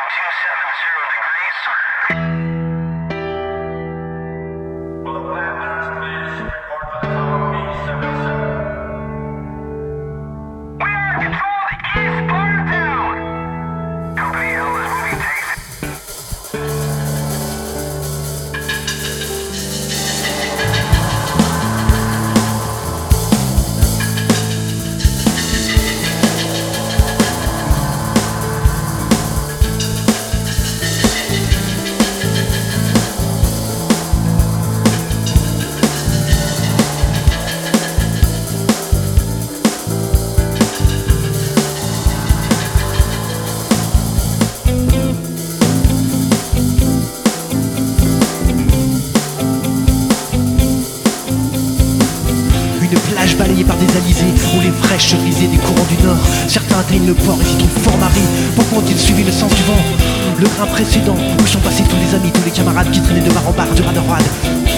Cherisés des courants du Nord, certains atteignent le port et s'y trouvent fort maris. Pourquoi ont-ils suivi le sens du vent? Le train précédent, où sont passés tous les amis, tous les camarades qui traînaient de bar en bar, du rad en rad.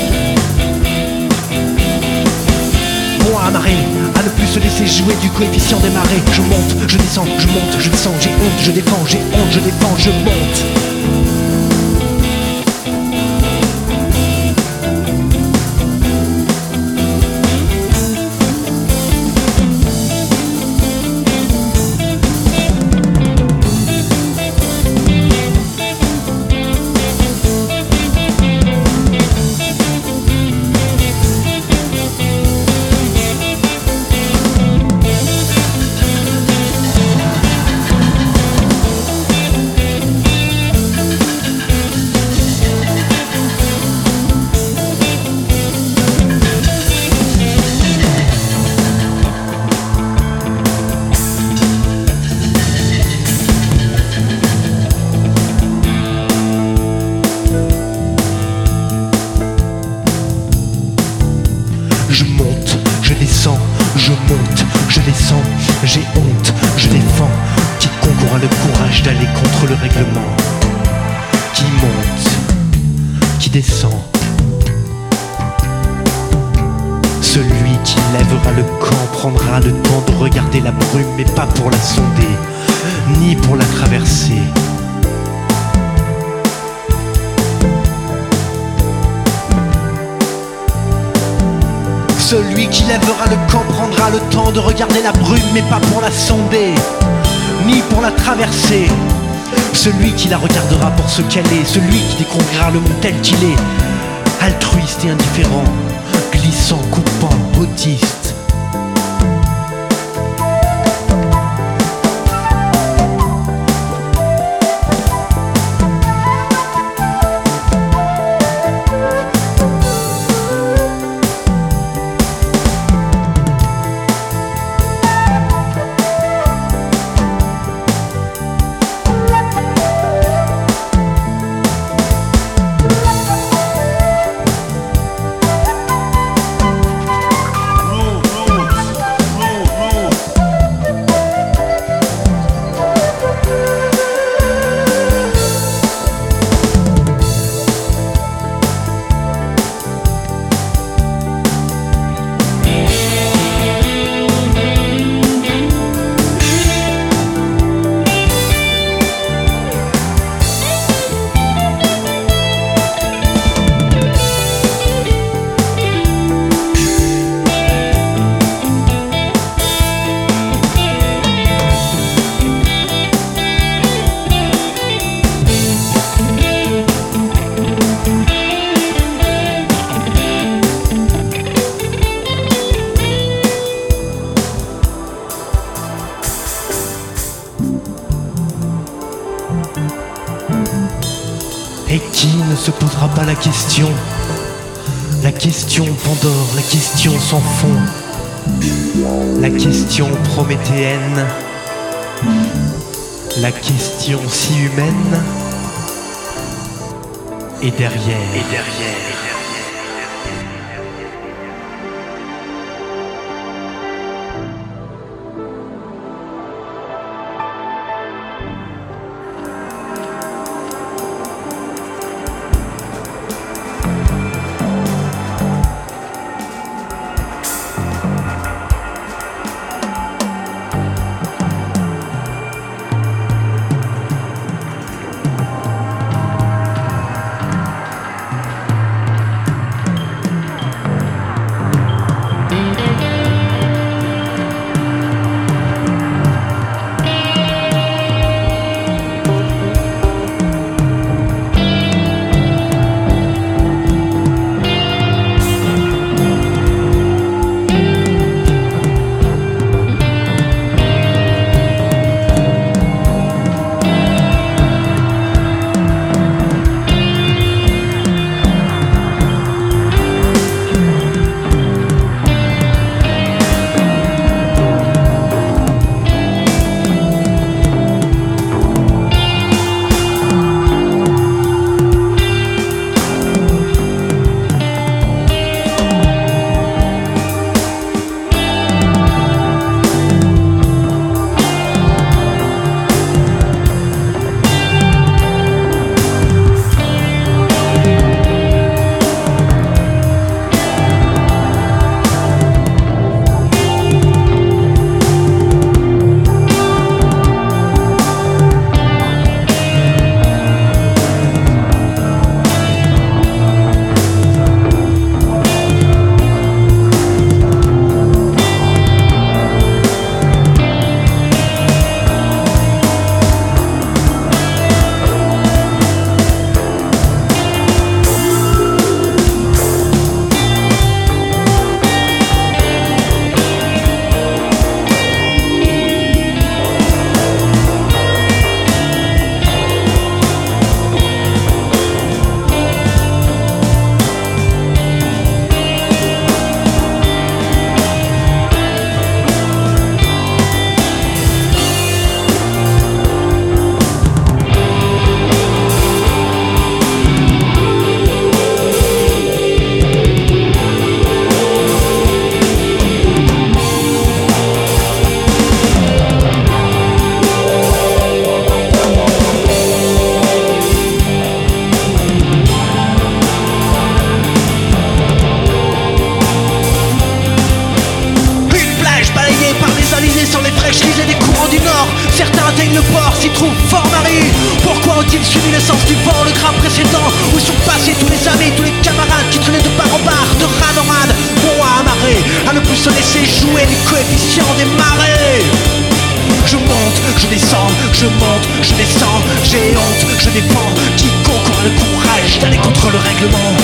Bon à amarrer, à ne plus se laisser jouer du coefficient des marées. Je monte, je descends, je monte, je descends, j'ai honte, je défends, j'ai honte, je défends, je monte. J'ai honte, je défends. Quiconque aura le courage d'aller contre le règlement. Qui monte, qui descend. Celui qui lèvera le camp prendra le temps de regarder la brume, mais pas pour la sonder, ni pour la traverser. Celui qui lèvera le camp prendra le temps de regarder la brume, mais pas pour la sonder, ni pour la traverser. Celui qui la regardera pour ce qu'elle est, celui qui découvrira le monde tel qu'il est, altruiste et indifférent, glissant, coupant, autiste. Et qui ne se posera pas la question Pandore, la question sans fond, la question prométhéenne, la question si humaine, et derrière. oui, pourquoi ont-ils suivi le sens du vent, le grain précédent? Où sont passés tous les amis, tous les camarades qui traînaient de bar en bar, de rade en rade, bon à amarrer, à ne plus se laisser jouer les coefficients des marées? Je monte, je descends, je monte, je descends, j'ai honte, je défends quiconque aura le courage d'aller contre le règlement.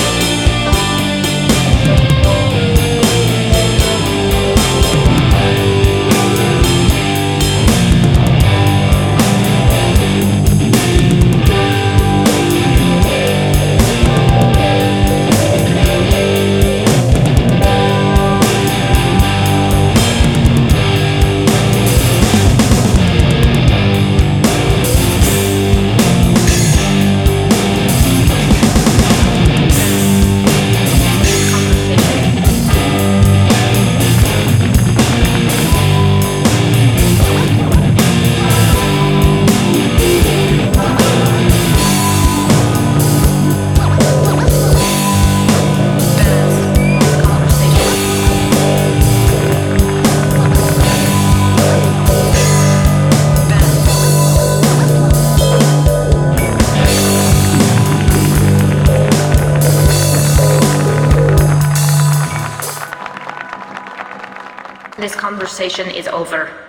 This conversation is over.